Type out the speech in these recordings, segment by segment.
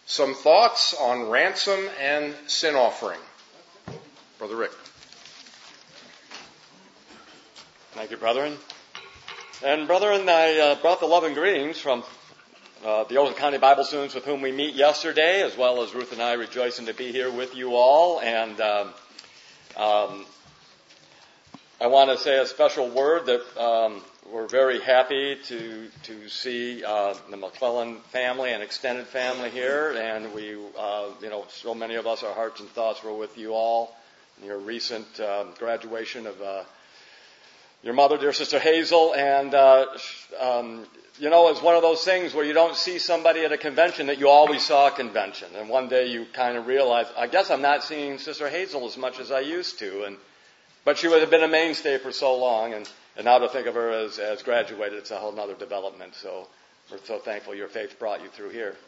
Some thoughts on ransom and sin offering. Brother Rick. Thank you, brethren. And brethren, I brought the love and greetings from the Oakland County Bible students with whom we meet yesterday, as well as Ruth and I rejoicing to be here with you all. And I want to say a special word that we're very happy to see the McClellan family and extended family here, and we, so many of us, our hearts and thoughts were with you all in your recent graduation of your mother, dear Sister Hazel, and it's one of those things where you don't see somebody at a convention that you always saw at a convention, and one day you kind of realize, I guess I'm not seeing Sister Hazel as much as I used to, but she would have been a mainstay for so long, and now to think of her as graduated, it's a whole other development. So we're so thankful your faith brought you through here.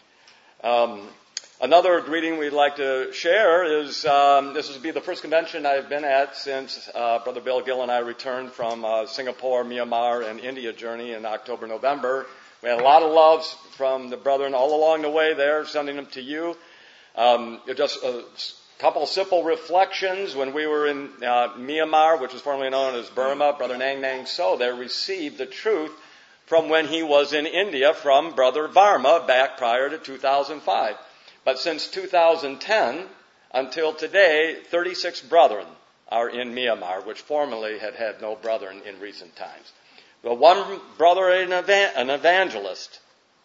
Another greeting we'd like to share is this will be the first convention I've been at since Brother Bill Gill and I returned from Singapore, Myanmar, and India journey in October, November. We had a lot of loves from the brethren all along the way there, sending them to you. Just a couple simple reflections. When we were in Myanmar, which was formerly known as Burma, Brother Nang Nang So there received the truth from when he was in India from Brother Varma back prior to 2005. But since 2010 until today, 36 brethren are in Myanmar, which formerly had no brethren in recent times. The one brother, an evangelist,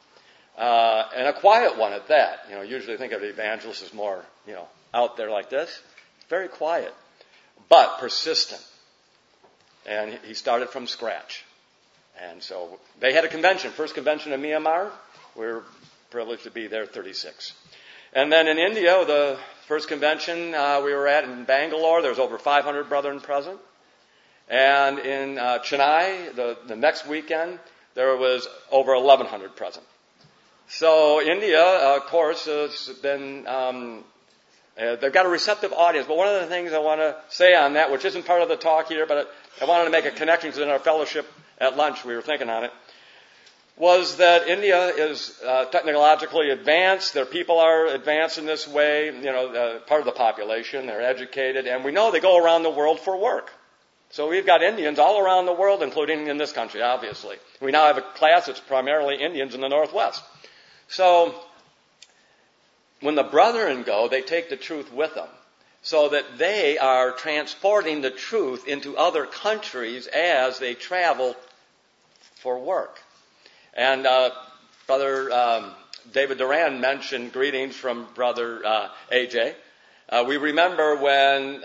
and a quiet one at that. Usually think of an evangelist as more, out there like this. Very quiet, but persistent. And he started from scratch. And so they had a convention, first convention in Myanmar. We're privileged to be there, 36. And then in India, the first convention we were at in Bangalore, there was over 500 brethren present. And in Chennai, the next weekend, there was over 1,100 present. So India, of course, has been, they've got a receptive audience. But one of the things I want to say on that, which isn't part of the talk here, but I wanted to make a connection because in our fellowship at lunch we were thinking on it, was that India is technologically advanced. Their people are advanced in this way, part of the population. They're educated. And we know they go around the world for work. So we've got Indians all around the world, including in this country, obviously. We now have a class that's primarily Indians in the Northwest. So when the brethren go, they take the truth with them so that they are transporting the truth into other countries as they travel for work. And Brother David Duran mentioned greetings from Brother AJ. We remember when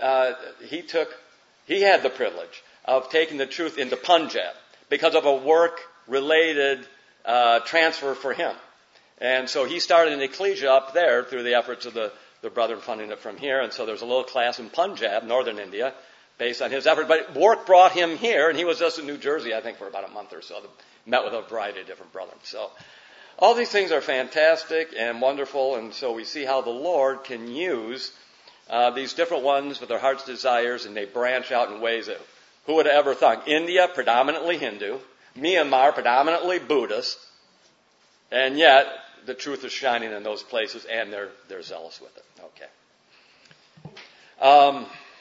he had the privilege of taking the truth into Punjab because of a work-related transfer for him. And so he started an ecclesia up there through the efforts of the brethren funding it from here. And so there's a little class in Punjab, northern India, based on his effort. But work brought him here, and he was just in New Jersey, I think, for about a month or so. Met with a variety of different brethren. So all these things are fantastic and wonderful, and so we see how the Lord can use these different ones with their heart's desires, and they branch out in ways that who would have ever thought? India, predominantly Hindu. Myanmar, predominantly Buddhist. And yet, the truth is shining in those places, and they're zealous with it. Okay.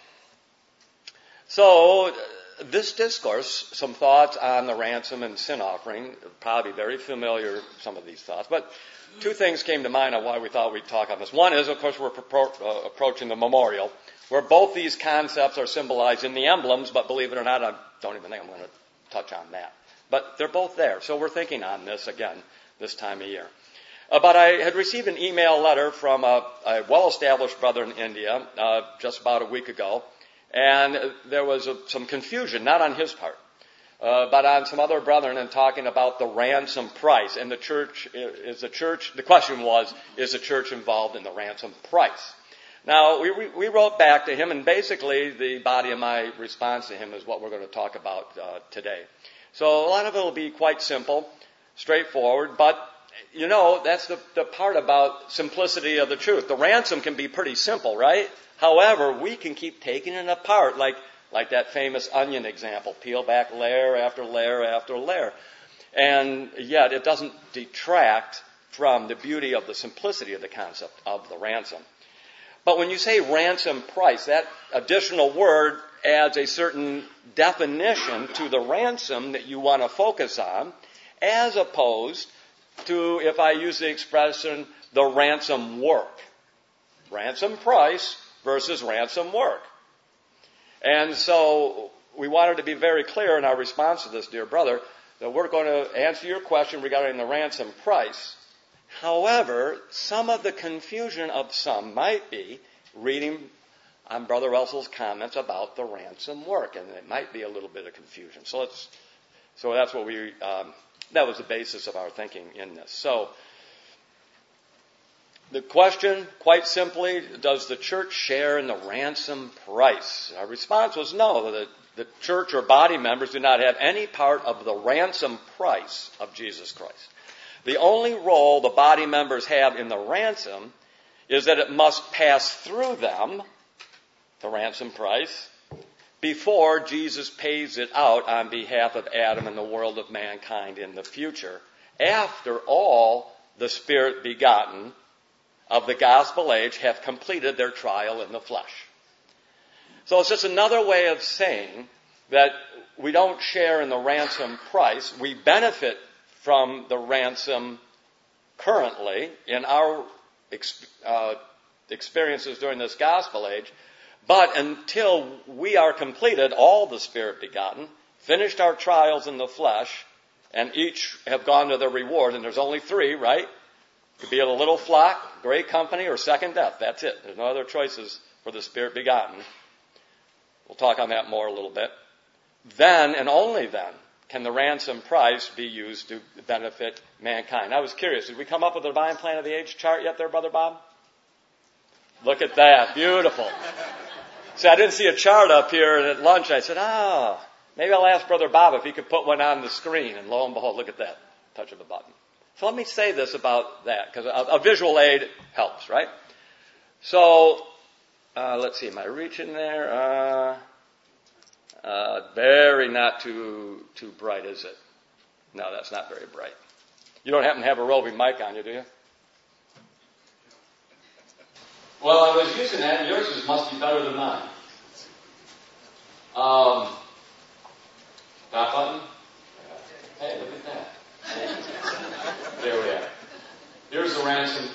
So this discourse, some thoughts on the ransom and sin offering, probably very familiar, some of these thoughts. But two things came to mind on why we thought we'd talk on this. One is, of course, we're approaching the memorial, where both these concepts are symbolized in the emblems, but believe it or not, I don't even think I'm going to touch on that. But they're both there, so we're thinking on this again this time of year. But I had received an email letter from a well-established brother in India just about a week ago, and there was some confusion, not on his part, but on some other brethren in talking about the ransom price. And the question was, is the church involved in the ransom price? Now, we wrote back to him, and basically the body of my response to him is what we're going to talk about today. So a lot of it will be quite simple, straightforward, but that's the part about simplicity of the truth. The ransom can be pretty simple, right? However, we can keep taking it apart, like that famous onion example, peel back layer after layer after layer. And yet it doesn't detract from the beauty of the simplicity of the concept of the ransom. But when you say ransom price, that additional word adds a certain definition to the ransom that you want to focus on, as opposed to, if I use the expression, the ransom work. Ransom price versus ransom work. And so we wanted to be very clear in our response to this, dear brother, that we're going to answer your question regarding the ransom price. However, some of the confusion of some might be reading on Brother Russell's comments about the ransom work, and it might be a little bit of confusion. So that's what that was the basis of our thinking in this. So the question, quite simply, does the church share in the ransom price? Our response was no. The church or body members do not have any part of the ransom price of Jesus Christ. The only role the body members have in the ransom is that it must pass through them, the ransom price, before Jesus pays it out on behalf of Adam and the world of mankind in the future, after all the Spirit begotten of the gospel age have completed their trial in the flesh. So it's just another way of saying that we don't share in the ransom price. We benefit from the ransom currently in our experiences during this gospel age, but until we are completed, all the Spirit begotten, finished our trials in the flesh, and each have gone to their reward, and there's only three, right? Could be a little flock, great company, or second death. That's it. There's no other choices for the Spirit begotten. We'll talk on that more a little bit. Then, and only then, can the ransom price be used to benefit mankind. I was curious, did we come up with the divine plan of the age chart yet there, Brother Bob? Look at that. Beautiful. See, I didn't see a chart up here, and at lunch I said, maybe I'll ask Brother Bob if he could put one on the screen. And lo and behold, look at that. Touch of a button. So let me say this about that, because a visual aid helps, right? So, let's see, am I reaching there? Very not too bright, is it? No, that's not very bright. You don't happen to have a roving mic on you, do you? Well, I was using that, and yours must be better than mine. Back button? Hey, look at that. There we are. Here's the ransom.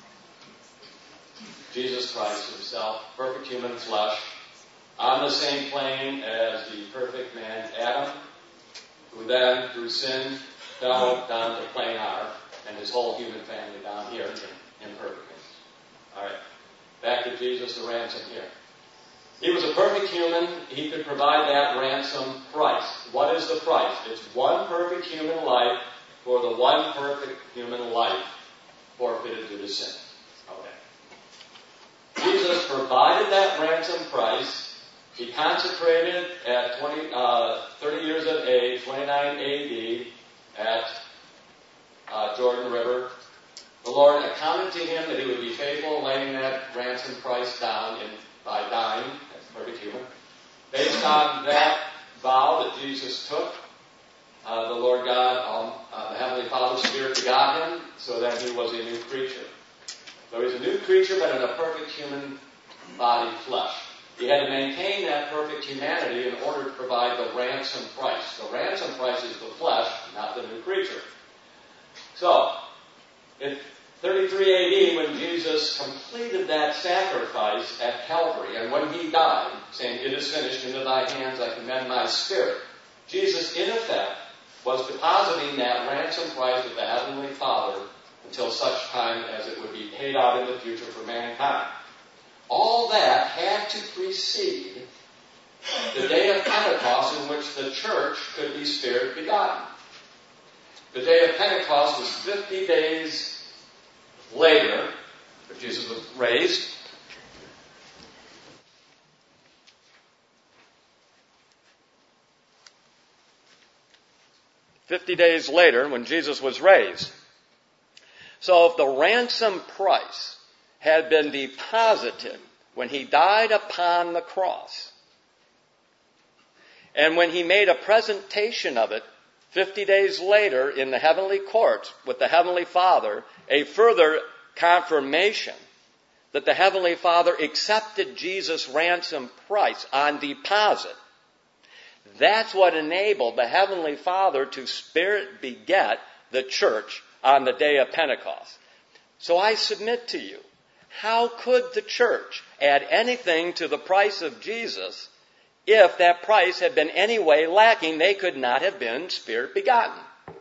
Jesus Christ himself, perfect human flesh, on the same plane as the perfect man Adam, who then, through sin, fell down to plane R, and his whole human family down here in imperfectness. All right. Back to Jesus, the ransom here. He was a perfect human. He could provide that ransom price. What is the price? It's one perfect human life for the one perfect human life forfeited due to sin. Okay. Jesus provided that ransom price. He consecrated at 30 years of age, 29 A.D., at Jordan River. The Lord accounted to him that he would be faithful in laying that ransom price down by dying, as perfect human. Based on that vow that Jesus took, the Lord God, the Heavenly Father, Spirit begot him, so that he was a new creature. So he's a new creature, but in a perfect human body, flesh. He had to maintain that perfect humanity in order to provide the ransom price. The ransom price is the flesh, not the new creature. So, in 33 A.D., when Jesus completed that sacrifice at Calvary, and when he died, saying, "It is finished, into thy hands I commend my spirit," Jesus, in effect, was depositing that ransom price with the Heavenly Father until such time as it would be paid out in the future for mankind. All that had to precede the day of Pentecost, in which the church could be Spirit begotten. The day of Pentecost was 50 days later, when Jesus was raised. "50 days later, when Jesus was raised." So if the ransom price had been deposited when he died upon the cross, and when he made a presentation of it 50 days later, in the heavenly courts with the Heavenly Father, a further confirmation that the Heavenly Father accepted Jesus' ransom price on deposit. That's what enabled the Heavenly Father to Spirit beget the church on the day of Pentecost. So I submit to you, how could the church add anything to the price of Jesus if that price had been any way lacking? They could not have been Spirit begotten.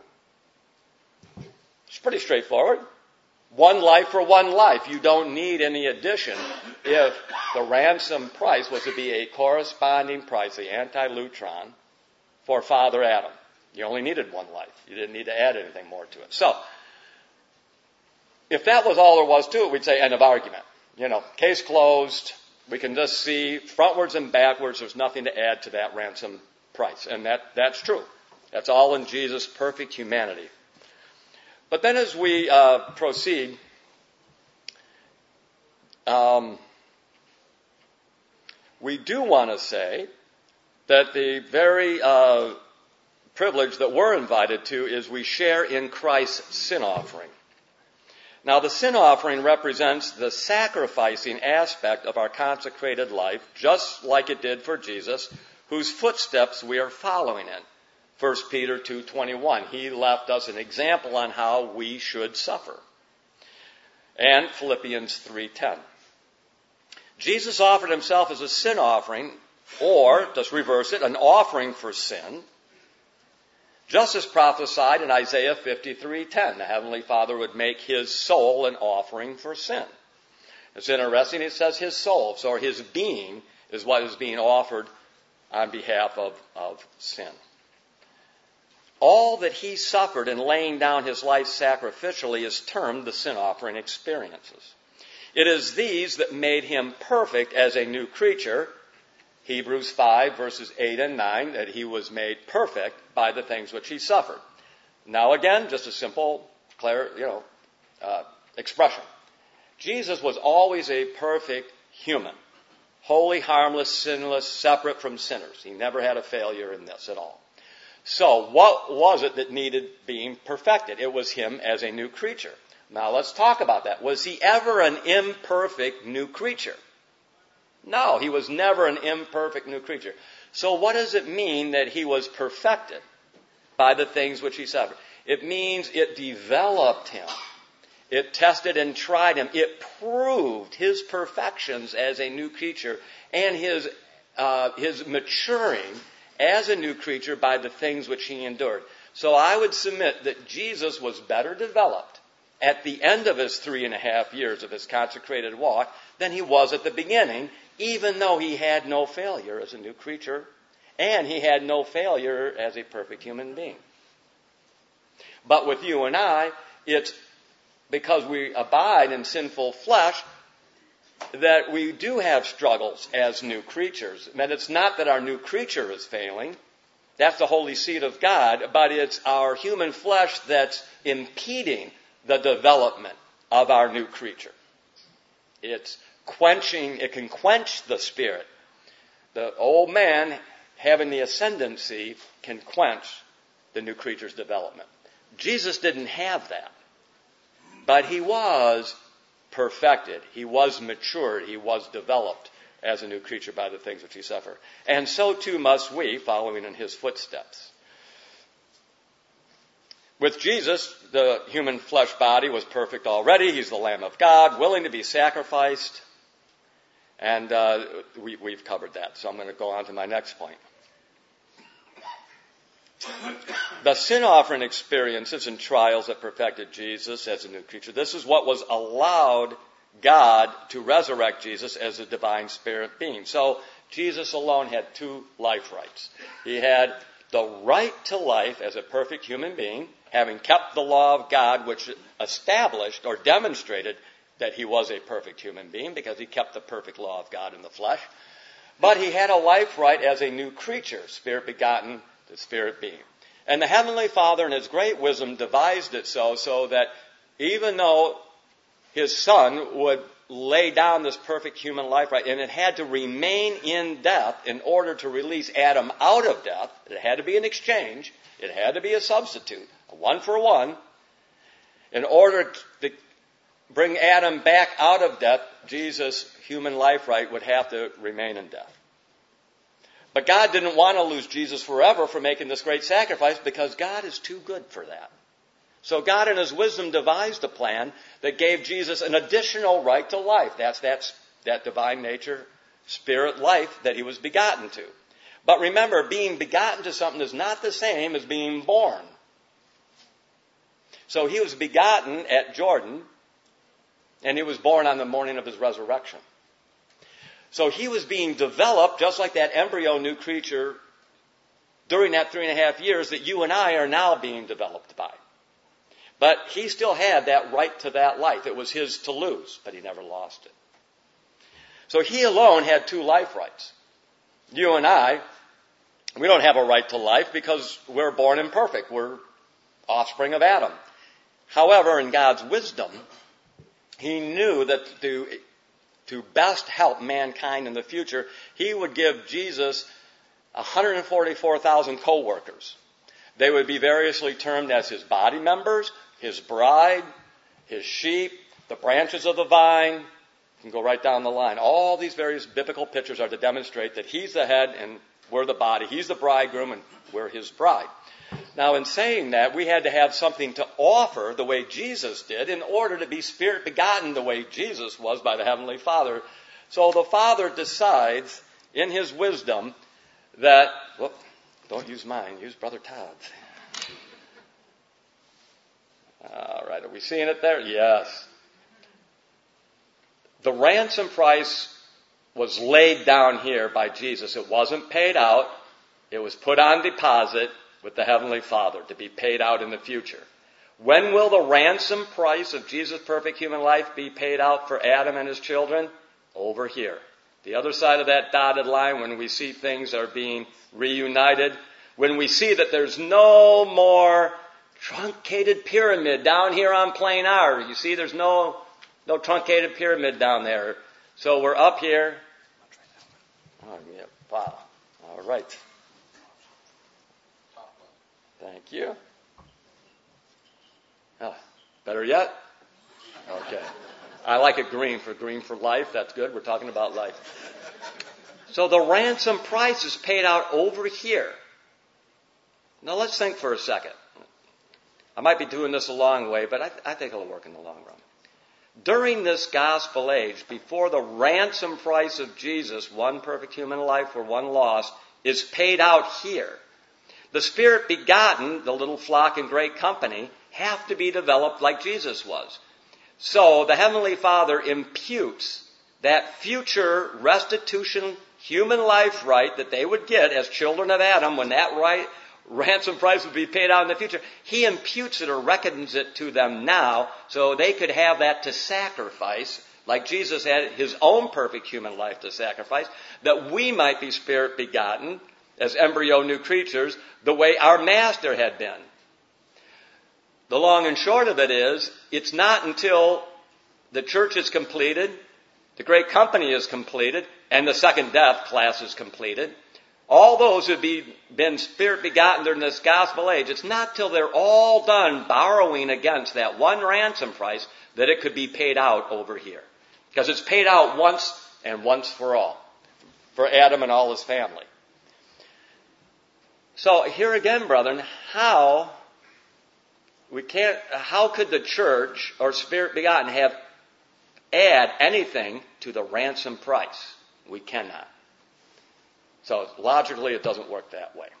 It's pretty straightforward. One life for one life. You don't need any addition if the ransom price was to be a corresponding price, the anti-lutron, for Father Adam. You only needed one life. You didn't need to add anything more to it. So, if that was all there was to it, we'd say end of argument. Case closed. We can just see frontwards and backwards. There's nothing to add to that ransom price. And that's true. That's all in Jesus' perfect humanity. But then as we proceed, we do want to say that the very privilege that we're invited to is we share in Christ's sin offering. Now, the sin offering represents the sacrificing aspect of our consecrated life, just like it did for Jesus, whose footsteps we are following in. 1 Peter 2:21, he left us an example on how we should suffer. And Philippians 3:10. Jesus offered himself as a sin offering, or, just reverse it, an offering for sin, just as prophesied in Isaiah 53:10. The Heavenly Father would make his soul an offering for sin. It's interesting, it says his soul, so his being is what is being offered on behalf of sin. All that he suffered in laying down his life sacrificially is termed the sin offering experiences. It is these that made him perfect as a new creature. Hebrews 5 verses 8 and 9, that he was made perfect by the things which he suffered. Now again, just a simple, expression. Jesus was always a perfect human. Holy, harmless, sinless, separate from sinners. He never had a failure in this at all. So what was it that needed being perfected? It was him as a new creature. Now let's talk about that. Was he ever an imperfect new creature? No, he was never an imperfect new creature. So what does it mean that he was perfected by the things which he suffered? It means it developed him. It tested and tried him. It proved his perfections as a new creature and his maturing as a new creature by the things which he endured. So I would submit that Jesus was better developed at the end of his 3.5 years of his consecrated walk than he was at the beginning, even though he had no failure as a new creature and he had no failure as a perfect human being. But with you and I, it's because we abide in sinful flesh that we do have struggles as new creatures. And it's not that our new creature is failing. That's the holy seed of God. But it's our human flesh that's impeding the development of our new creature. It can quench the spirit. The old man having the ascendancy can quench the new creature's development. Jesus didn't have that. But he was perfected. He was matured. He was developed as a new creature by the things which he suffered. And so too must we, following in his footsteps. With Jesus, the human flesh body was perfect already. He's the Lamb of God, willing to be sacrificed. And we've covered that. So I'm going to go on to my next point. The sin offering experiences and trials that perfected Jesus as a new creature. This is what was allowed God to resurrect Jesus as a divine spirit being. So Jesus alone had two life rights. He had the right to life as a perfect human being, having kept the law of God, which established or demonstrated that he was a perfect human being because he kept the perfect law of God in the flesh. But he had a life right as a new creature, spirit begotten, the spirit being. And the Heavenly Father in his great wisdom devised it so that even though his son would lay down this perfect human life right, and it had to remain in death in order to release Adam out of death. It had to be an exchange. It had to be a substitute, a one for one. In order to bring Adam back out of death, Jesus' human life right would have to remain in death. But God didn't want to lose Jesus forever for making this great sacrifice, because God is too good for that. So God in his wisdom devised a plan that gave Jesus an additional right to life. That's that divine nature, spirit life that he was begotten to. But remember, being begotten to something is not the same as being born. So he was begotten at Jordan, and he was born on the morning of his resurrection. So he was being developed just like that embryo new creature during that 3.5 years that you and I are now being developed by. But he still had that right to that life. It was his to lose, but he never lost it. So he alone had 2 life rights. You and I, we don't have a right to life because we're born imperfect. We're offspring of Adam. However, in God's wisdom, he knew that to best help mankind in the future, he would give Jesus 144,000 co-workers. They would be variously termed as his body members, his bride, his sheep, the branches of the vine. You can go right down the line. All these various biblical pictures are to demonstrate that he's the head and we're the body. He's the bridegroom and we're his bride. Now, in saying that, we had to have something to offer the way Jesus did in order to be spirit begotten the way Jesus was by the Heavenly Father. So the Father decides in his wisdom that, don't use mine, use Brother Todd's. All right, are we seeing it there? Yes. The ransom price was laid down here by Jesus. It wasn't paid out. It was put on deposit with the Heavenly Father to be paid out in the future. When will the ransom price of Jesus' perfect human life be paid out for Adam and his children? Over here. The other side of that dotted line, when we see things are being reunited, when we see that there's no more truncated pyramid down here on plain R. You see, there's no truncated pyramid down there. So we're up here. Oh, yeah, wow. All right. Thank you. Oh, better yet? Okay. I like it green for life. That's good. We're talking about life. So the ransom price is paid out over here. Now let's think for a second. I might be doing this a long way, but I think it'll work in the long run. During this gospel age, before the ransom price of Jesus, one perfect human life for one lost, is paid out here, the spirit begotten, the little flock in great company, have to be developed like Jesus was. So the Heavenly Father imputes that future restitution human life right that they would get as children of Adam when that ransom price would be paid out in the future. He imputes it or reckons it to them now so they could have that to sacrifice, like Jesus had his own perfect human life to sacrifice, that we might be spirit begotten as embryo new creatures the way our Master had been. The long and short of it is, it's not until the church is completed, the great company is completed, and the second death class is completed. All those who have been spirit begotten during this gospel age, it's not till they're all done borrowing against that one ransom price that it could be paid out over here. Because it's paid out once and once for all, for Adam and all his family. So here again, brethren, how could the church or spirit begotten add anything to the ransom price? We cannot. So logically, it doesn't work that way.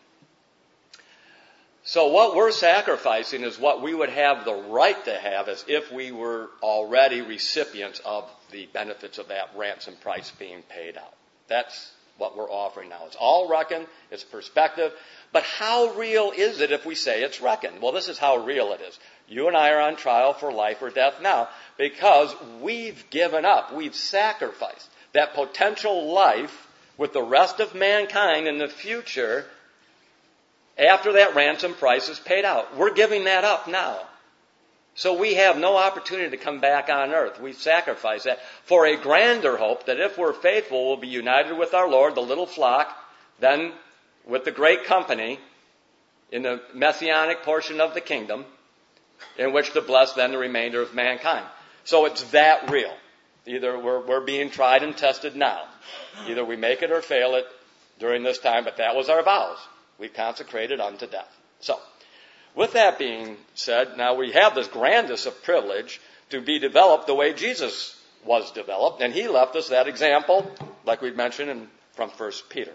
So what we're sacrificing is what we would have the right to have as if we were already recipients of the benefits of that ransom price being paid out. That's what we're offering now. It's all reckoned. It's perspective. But how real is it if we say it's reckoned? Well, this is how real it is. You and I are on trial for life or death now because we've given up. We've sacrificed that potential life with the rest of mankind in the future after that ransom price is paid out. We're giving that up now So we have no opportunity to come back on earth. We sacrifice that for a grander hope that if we're faithful, we'll be united with our Lord, the little flock, then with the great company in the messianic portion of the kingdom, in which to bless then the remainder of mankind. So it's that real. Either we're being tried and tested now. Either we make it or fail it during this time, but that was our vows. We consecrated unto death. So, with that being said, now we have this grandest of privilege to be developed the way Jesus was developed, and he left us that example, like we mentioned from 1 Peter.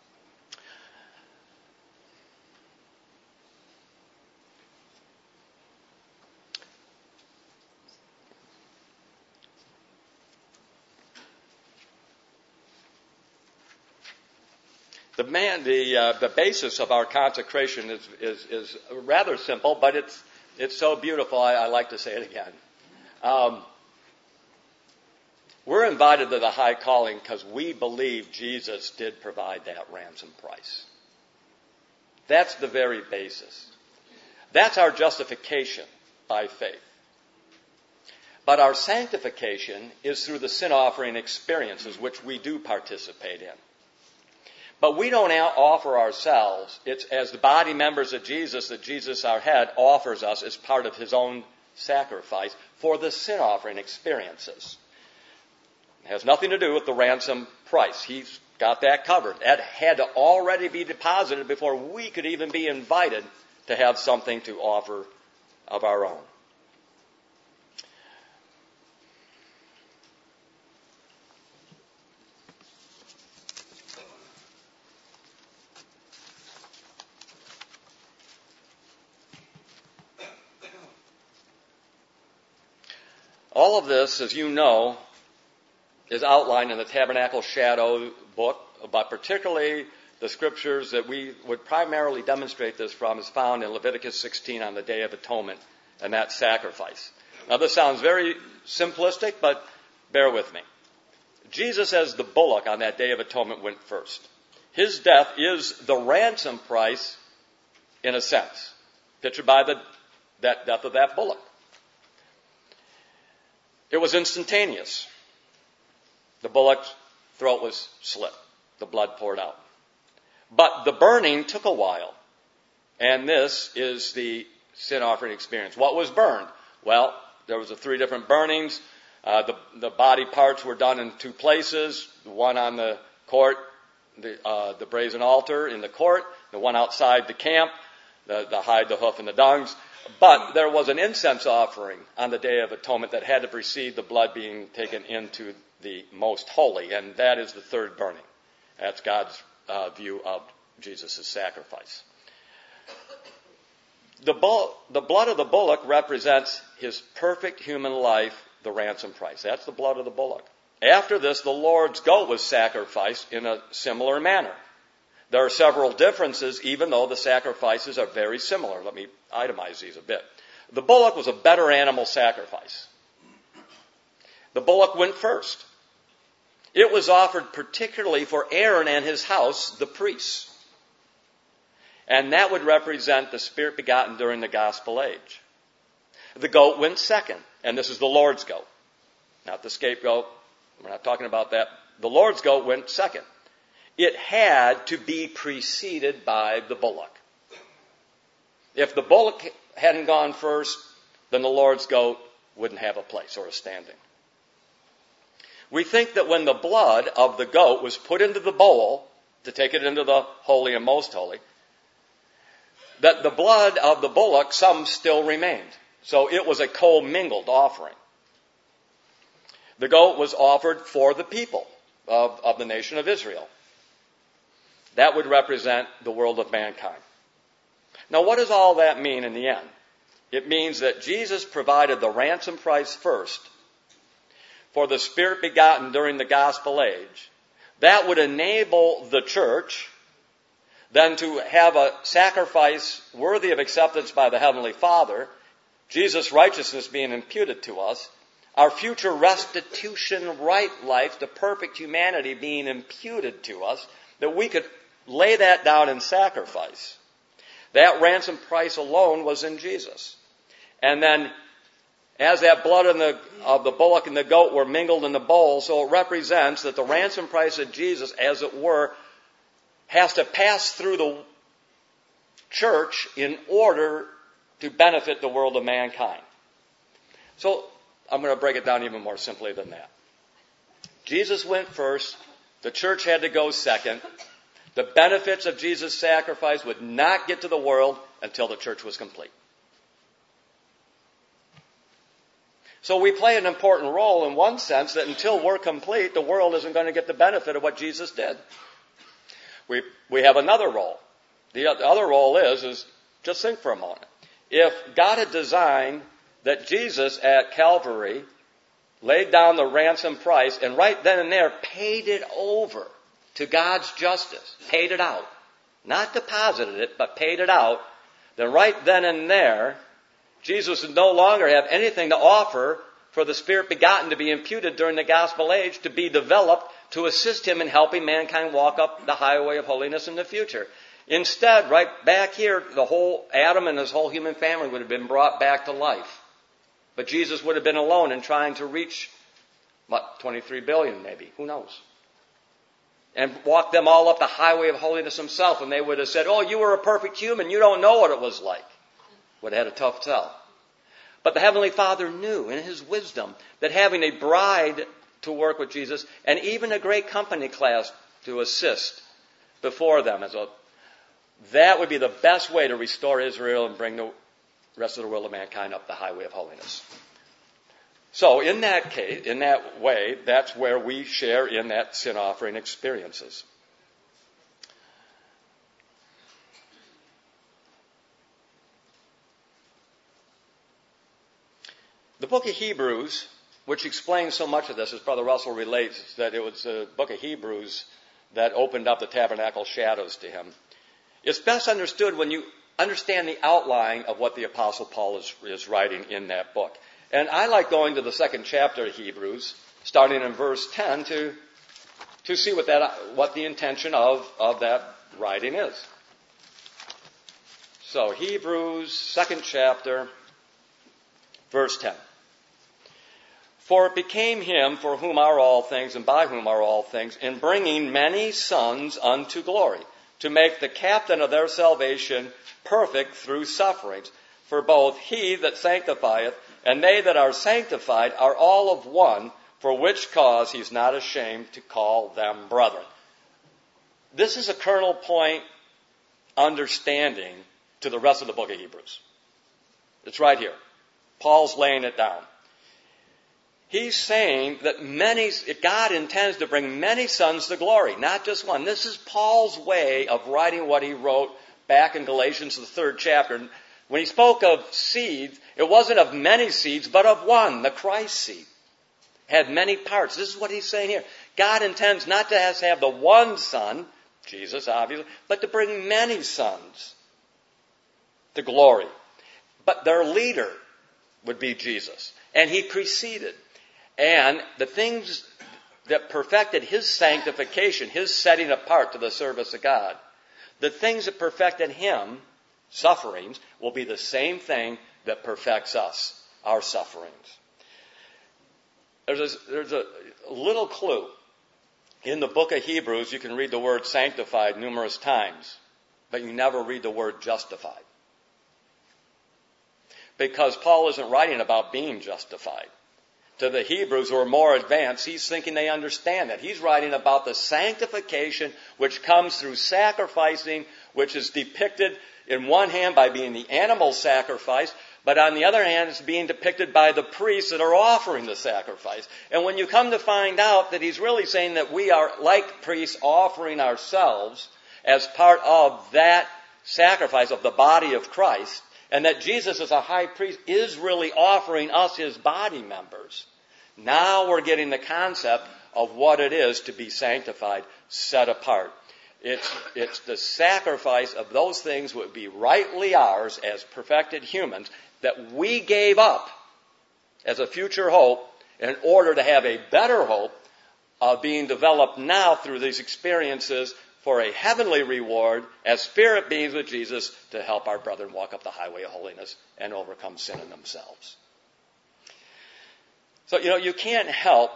The basis of our consecration is rather simple, but it's so beautiful. I like to say it again. We're invited to the high calling because we believe Jesus did provide that ransom price. That's the very basis. That's our justification by faith. But our sanctification is through the sin offering experiences which we do participate in. But we don't offer ourselves. It's as the body members of Jesus that Jesus, our head, offers us as part of his own sacrifice for the sin offering experiences. It has nothing to do with the ransom price. He's got that covered. That had to already be deposited before we could even be invited to have something to offer of our own. All of this, as you know, is outlined in the Tabernacle Shadow book, but particularly the scriptures that we would primarily demonstrate this from is found in Leviticus 16 on the Day of Atonement and that sacrifice. Now this sounds very simplistic, but bear with me. Jesus as the bullock on that Day of Atonement went first. His death is the ransom price in a sense, pictured by that death of that bullock. It was instantaneous. The bullock's throat was slit. The blood poured out. But the burning took a while. And this is the sin offering experience. What was burned? Well, there was 3 different burnings. The body parts were done in 2 places. The one on the court, the brazen altar in the court. The one outside the camp, the hide, the hoof, and the dungs. But there was an incense offering on the Day of Atonement that had to precede the blood being taken into the most holy, and that is the 3rd burning. That's God's view of Jesus' sacrifice. The blood of the bullock represents his perfect human life, the ransom price. That's the blood of the bullock. After this, the Lord's goat was sacrificed in a similar manner. There are several differences, even though the sacrifices are very similar. Let me itemize these a bit. The bullock was a better animal sacrifice. The bullock went first. It was offered particularly for Aaron and his house, the priests. And that would represent the Spirit begotten during the gospel age. The goat went second, and this is the Lord's goat. Not the scapegoat. We're not talking about that. The Lord's goat went second. It had to be preceded by the bullock. If the bullock hadn't gone first, then the Lord's goat wouldn't have a place or a standing. We think that when the blood of the goat was put into the bowl to take it into the holy and most holy, that the blood of the bullock, some still remained. So it was a co-mingled offering. The goat was offered for the people of the nation of Israel. That would represent the world of mankind. Now, what does all that mean in the end? It means that Jesus provided the ransom price first for the Spirit begotten during the gospel age. That would enable the church then to have a sacrifice worthy of acceptance by the Heavenly Father, Jesus' righteousness being imputed to us, our future restitution right life, the perfect humanity being imputed to us, that we could lay that down in sacrifice. That ransom price alone was in Jesus. And then as that blood of the bullock and the goat were mingled in the bowl, so it represents that the ransom price of Jesus, as it were, has to pass through the church in order to benefit the world of mankind. So I'm going to break it down even more simply than that. Jesus went first. The church had to go second. The benefits of Jesus' sacrifice would not get to the world until the church was complete. So we play an important role in one sense that until we're complete, the world isn't going to get the benefit of what Jesus did. We have another role. The other role is just think for a moment. If God had designed that Jesus at Calvary laid down the ransom price and right then and there paid it over to God's justice, paid it out, not deposited it, but paid it out, then right then and there, Jesus would no longer have anything to offer for the Spirit begotten to be imputed during the gospel age, to be developed, to assist him in helping mankind walk up the highway of holiness in the future. Instead, right back here, the whole Adam and his whole human family would have been brought back to life. But Jesus would have been alone in trying to reach, 23 billion maybe, who knows? And walk them all up the highway of holiness himself. And they would have said, oh, you were a perfect human, you don't know what it was like. Would have had a tough tell. But the Heavenly Father knew in his wisdom that having a bride to work with Jesus and even a great company class to assist before them, that would be the best way to restore Israel and bring the rest of the world of mankind up the highway of holiness. So in that case, in that way, that's where we share in that sin offering experiences. The book of Hebrews, which explains so much of this, as Brother Russell relates, that it was the book of Hebrews that opened up the tabernacle shadows to him. It's best understood when you understand the outline of what the Apostle Paul is writing in that book. And I like going to the second chapter of Hebrews, starting in verse 10, to see what the intention of that writing is. So Hebrews, second chapter, verse 10. For it became him for whom are all things and by whom are all things, in bringing many sons unto glory, to make the captain of their salvation perfect through sufferings. For both he that sanctifieth and they that are sanctified are all of one, for which cause he's not ashamed to call them brethren. This is a kernel point understanding to the rest of the book of Hebrews. It's right here. Paul's laying it down. He's saying that God intends to bring many sons to glory, not just one. This is Paul's way of writing what he wrote back in Galatians, the 3rd chapter. When he spoke of seeds, it wasn't of many seeds, but of one, the Christ seed. Had many parts. This is what he's saying here. God intends not to have the one son, Jesus obviously, but to bring many sons to glory. But their leader would be Jesus. And he preceded. And the things that perfected his sanctification, his setting apart to the service of God, the things that perfected him, sufferings, will be the same thing that perfects us, our sufferings. There's a little clue. In the book of Hebrews, you can read the word sanctified numerous times, but you never read the word justified. Because Paul isn't writing about being justified. To the Hebrews who are more advanced, he's thinking they understand that. He's writing about the sanctification which comes through sacrificing, which is depicted in one hand by being the animal sacrifice, but on the other hand it's being depicted by the priests that are offering the sacrifice. And when you come to find out that he's really saying that we are like priests offering ourselves as part of that sacrifice of the body of Christ, and that Jesus as a high priest is really offering us his body members. Now we're getting the concept of what it is to be sanctified, set apart. It's the sacrifice of those things that would be rightly ours as perfected humans that we gave up as a future hope in order to have a better hope of being developed now through these experiences for a heavenly reward as spirit beings with Jesus to help our brethren walk up the highway of holiness and overcome sin in themselves. So, you can't help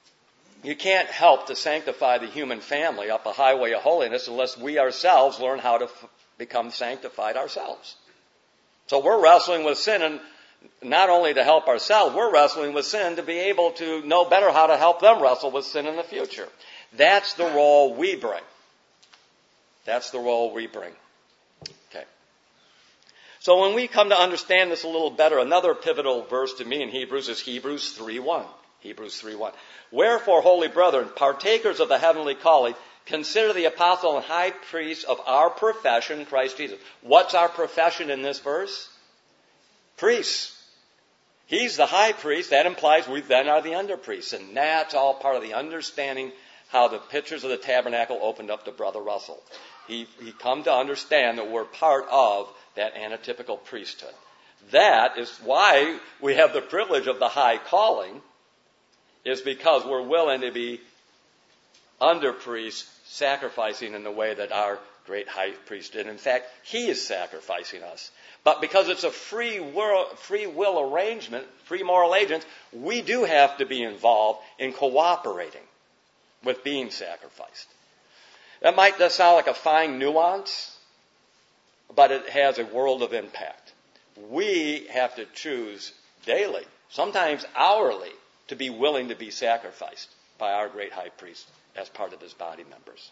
to sanctify the human family up a highway of holiness unless we ourselves learn how to become sanctified ourselves. So we're wrestling with sin, and not only to help ourselves, we're wrestling with sin to be able to know better how to help them wrestle with sin in the future. That's the role we bring. That's the role we bring. Okay. So when we come to understand this a little better, another pivotal verse to me in Hebrews is Hebrews 3:1. Hebrews 3:1. Wherefore, holy brethren, partakers of the heavenly calling, consider the apostle and high priest of our profession, Christ Jesus. What's our profession in this verse? Priests. He's the high priest. That implies we then are the under priests. And that's all part of the understanding how the pictures of the tabernacle opened up to Brother Russell. He come to understand that we're part of that antitypical priesthood. That is why we have the privilege of the high calling, is because we're willing to be under priests, sacrificing in the way that our great high priest did. In fact, he is sacrificing us. But because it's a free will arrangement, free moral agents, we do have to be involved in cooperating with being sacrificed. That might just sound like a fine nuance, but it has a world of impact. We have to choose daily, sometimes hourly, to be willing to be sacrificed by our great high priest as part of his body members.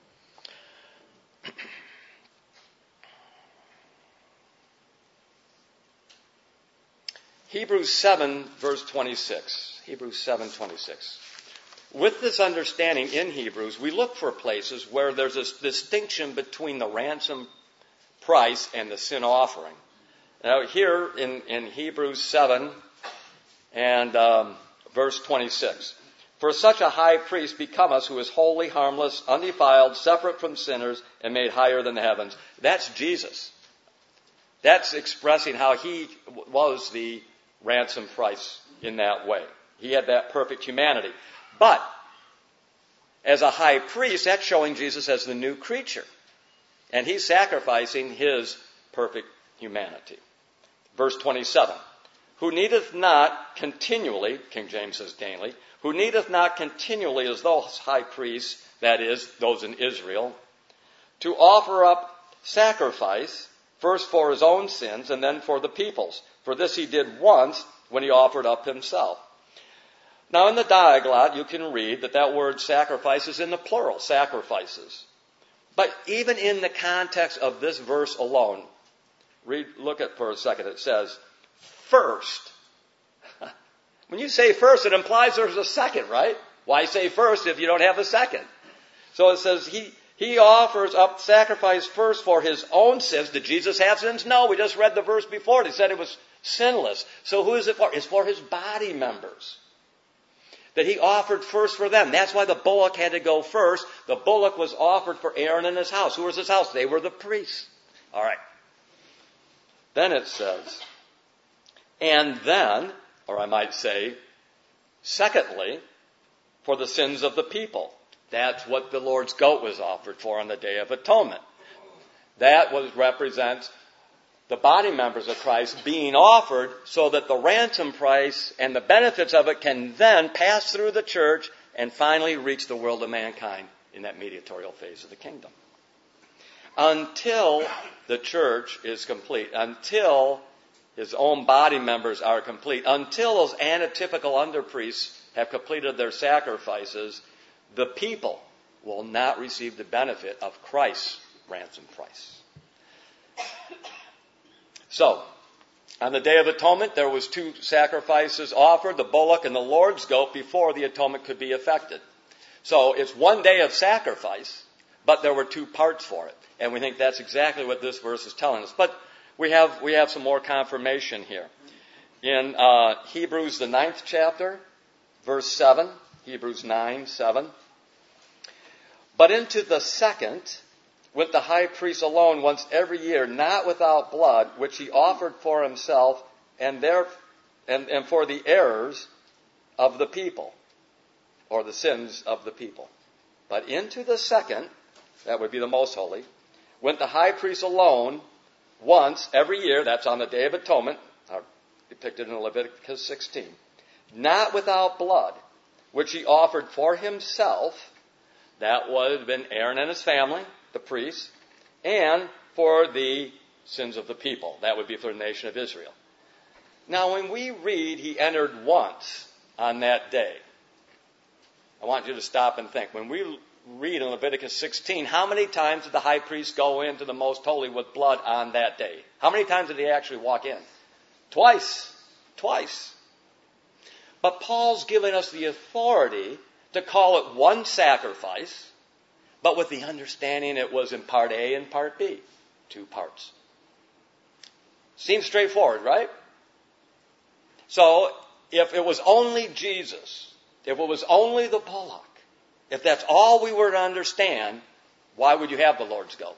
Hebrews 7, verse 26. Hebrews 7:26. With this understanding in Hebrews, we look for places where there's a distinction between the ransom price and the sin offering. Now here in Hebrews 7 and verse 26. For such a high priest become us, who is holy, harmless, undefiled, separate from sinners, and made higher than the heavens. That's Jesus. That's expressing how he was the ransom price in that way. He had that perfect humanity. But as a high priest, that's showing Jesus as the new creature. And he's sacrificing his perfect humanity. Verse 27. Who needeth not continually, King James says daily, who needeth not continually as those high priests, that is, those in Israel, to offer up sacrifice, first for his own sins and then for the people's. For this he did once when he offered up himself. Now in the Diaglott you can read that word sacrifice is in the plural, sacrifices. But even in the context of this verse alone, look at for a second, it says, first. When you say first, it implies there's a second, right? Why say first if you don't have a second? So it says he offers up sacrifice first for his own sins. Did Jesus have sins? No, we just read the verse before. He said it was sinless. So who is it for? It's for his body members. That he offered first for them. That's why the bullock had to go first. The bullock was offered for Aaron and his house. Who was his house? They were the priests. All right. Then it says, and then, or I might say, secondly, for the sins of the people. That's what the Lord's goat was offered for on the Day of Atonement. That represents the body members of Christ being offered so that the ransom price and the benefits of it can then pass through the church and finally reach the world of mankind in that mediatorial phase of the kingdom. Until the church is complete, until his own body members are complete, until those antitypical underpriests have completed their sacrifices, the people will not receive the benefit of Christ's ransom price. So, on the Day of Atonement, there was 2 sacrifices offered, the bullock and the Lord's goat, before the atonement could be effected. So, it's one day of sacrifice, but there were 2 parts for it. And we think that's exactly what this verse is telling us. But we have some more confirmation here. In Hebrews, the 9th chapter, verse 7, Hebrews 9:7. But into the second went the high priest alone once every year, not without blood, which he offered for himself and for the errors of the people, or the sins of the people. But into the second, that would be the most holy, went the high priest alone once every year, that's on the Day of Atonement, depicted in Leviticus 16, not without blood, which he offered for himself. That would have been Aaron and his family, the priests, and for the sins of the people. That would be for the nation of Israel. Now, when we read he entered once on that day, I want you to stop and think. When we read in Leviticus 16, how many times did the high priest go into the most holy with blood on that day? How many times did he actually walk in? Twice. But Paul's giving us the authority to call it one sacrifice, but with the understanding it was in part A and part B, 2 parts. Seems straightforward, right? So, if it was only Jesus, if it was only the bullock, if that's all we were to understand, why would you have the Lord's goat?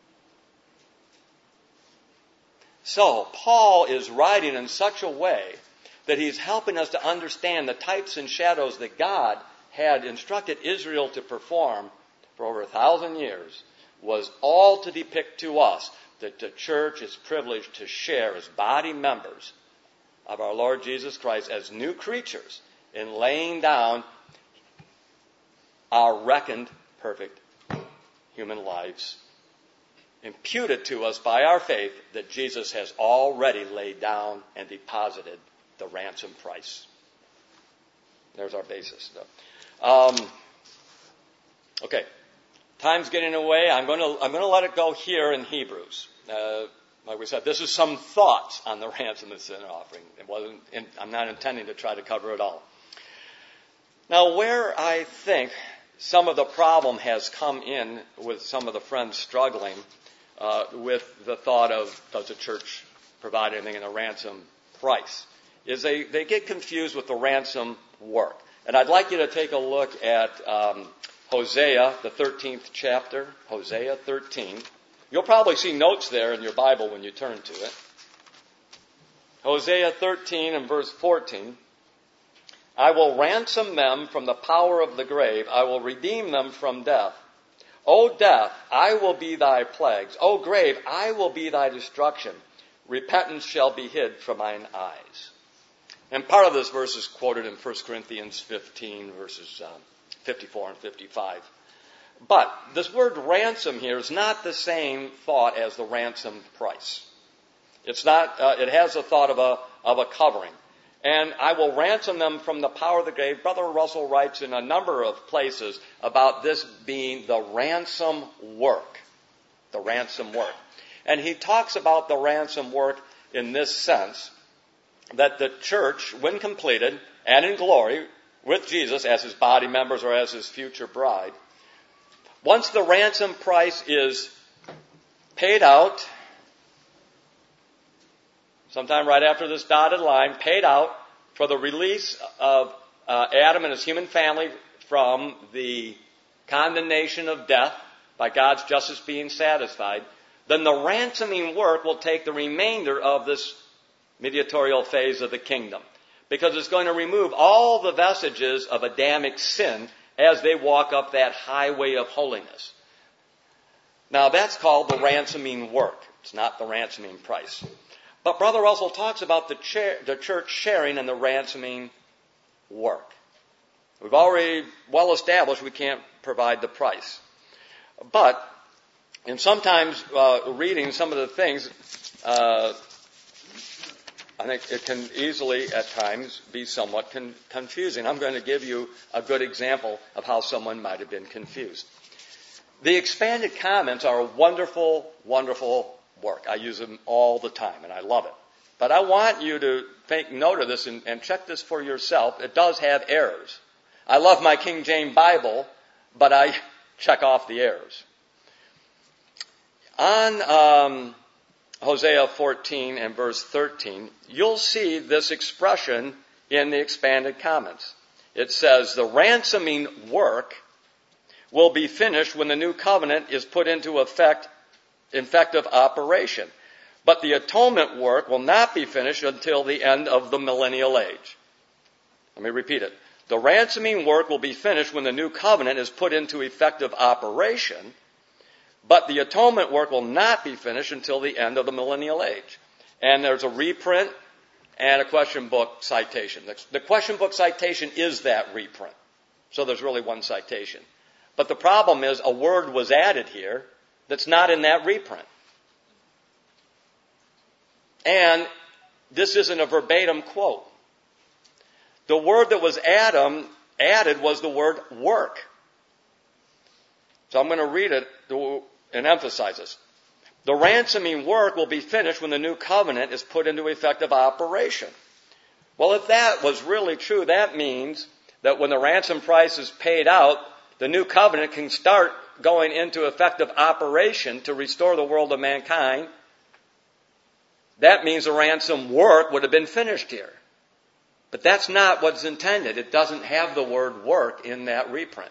So, Paul is writing in such a way that he's helping us to understand the types and shadows that God had instructed Israel to perform for over 1,000 years was all to depict to us that the church is privileged to share as body members of our Lord Jesus Christ as new creatures in laying down our reckoned perfect human lives, imputed to us by our faith that Jesus has already laid down and deposited the ransom price. There's our basis. Okay, time's getting away. I'm going to let it go here in Hebrews. Like we said, this is some thoughts on the ransom and sin offering. I'm not intending to try to cover it all. Now, where I think some of the problem has come in with some of the friends struggling with the thought of, does the church provide anything in a ransom price, is they get confused with the ransom work. And I'd like you to take a look at Hosea, the 13th chapter, Hosea 13. You'll probably see notes there in your Bible when you turn to it. Hosea 13 and verse 14. I will ransom them from the power of the grave. I will redeem them from death. O death, I will be thy plagues. O grave, I will be thy destruction. Repentance shall be hid from mine eyes. And part of this verse is quoted in 1 Corinthians 15, verses 54 and 55. But this word ransom here is not the same thought as the ransom price. It's not. It has a thought of a covering. And I will ransom them from the power of the grave. Brother Russell writes in a number of places about this being the ransom work. The ransom work. And he talks about the ransom work in this sense, that the church, when completed and in glory with Jesus as his body members or as his future bride, once the ransom price is paid out, sometime right after this dotted line, paid out for the release of Adam and his human family from the condemnation of death by God's justice being satisfied, then the ransoming work will take the remainder of this mediatorial phase of the kingdom, because it's going to remove all the vestiges of Adamic sin as they walk up that highway of holiness. Now that's called the ransoming work. It's not the ransoming price. But Brother Russell talks about the church sharing in the ransoming work. We've already well established we can't provide the price. But in sometimes reading some of the things, I think it can easily at times be somewhat confusing. I'm going to give you a good example of how someone might have been confused. The expanded comments are a wonderful, wonderful work. I use them all the time, and I love it. But I want you to take note of this and check this for yourself. It does have errors. I love my King James Bible, but I check off the errors. On Hosea 14 and verse 13, you'll see this expression in the expanded comments. It says, the ransoming work will be finished when the new covenant is put into effective operation. But the atonement work will not be finished until the end of the millennial age. Let me repeat it. The ransoming work will be finished when the new covenant is put into effective operation, but the atonement work will not be finished until the end of the millennial age. And there's a reprint and a question book citation. The question book citation is that reprint. So there's really one citation. But the problem is a word was added here that's not in that reprint. And this isn't a verbatim quote. The word that was added was the word work. So I'm going to read it and emphasize this. The ransoming work will be finished when the new covenant is put into effective operation. Well, if that was really true, that means that when the ransom price is paid out, the new covenant can start going into effective operation to restore the world to mankind. That means the ransom work would have been finished here. But that's not what's intended. It doesn't have the word work in that reprint.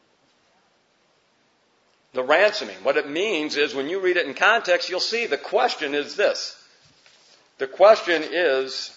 The ransoming, what it means is when you read it in context, you'll see the question is this. The question is,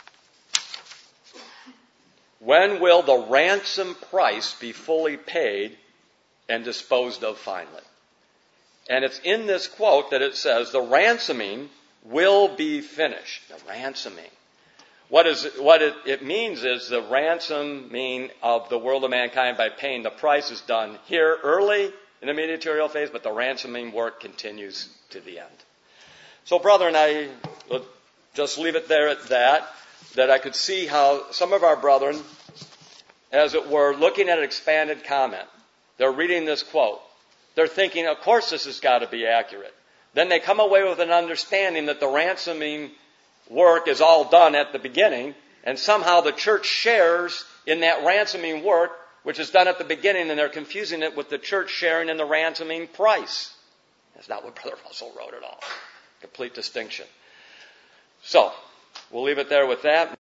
when will the ransom price be fully paid and disposed of finally? And it's in this quote that it says, the ransoming will be finished. The ransoming. What it means is the ransoming of the world of mankind by paying the price is done here early in the mediatorial phase, but the ransoming work continues to the end. So, brethren, I will just leave it there at that I could see how some of our brethren, as it were, looking at an expanded comment, they're reading this quote. They're thinking, of course this has got to be accurate. Then they come away with an understanding that the ransoming work is all done at the beginning, and somehow the church shares in that ransoming work, which is done at the beginning, and they're confusing it with the church sharing in the ransoming price. That's not what Brother Russell wrote at all. Complete distinction. So, we'll leave it there with that.